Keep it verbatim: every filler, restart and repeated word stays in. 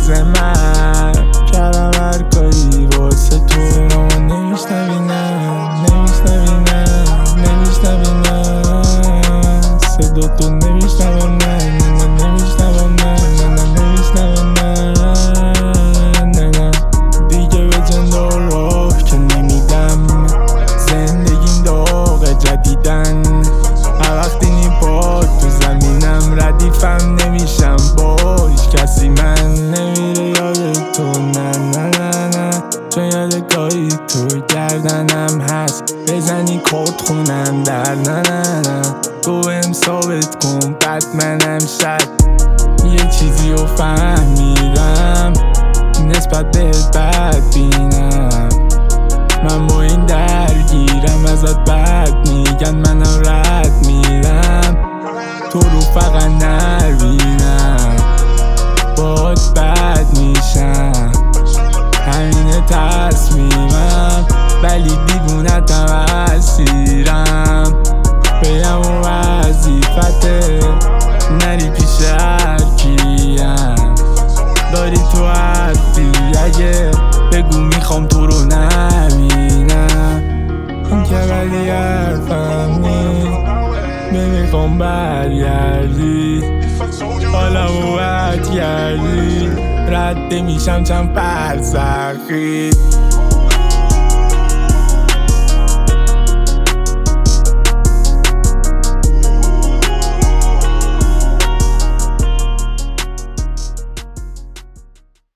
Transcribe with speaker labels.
Speaker 1: راز من کردم هر کاری واسه تو، اما نمیشنوی نه نمیشنوی نه نمیشنوی نه صدا تو نمیشنوم نه نه نمیشنوم نه نه نمیشنوم نه نه نه دیگه به جنده راه که نمیدم، زندگیم داغ جدیدن هر وقتی نی پا تو زمینم ردیفم نمیشم با هیچ کسی، من نمیره یاد تو نه نه نه نه چون یاد کاری تو گردنم هست، بزنی کارت خونم در نه نه نه تو بهم ثابت کن بعد منم شد یه چیزی رو فهمیدم نسبت بهت بد بینم، من با این درگیرم ازت بد میگن منم رد میرم، تو رو فقط نبینم باهات بد میشم، همینه تصمیمم ولی دیوونتم اسیرم، بگم و وظیفته نری پیش هرکیم، داری تو حرفی اگه بگو میخوام تو رو نبینم، این که ولی حرفم نی نمیخوام برگردی، حالمو بد کردی رد میشم چند فرزخی.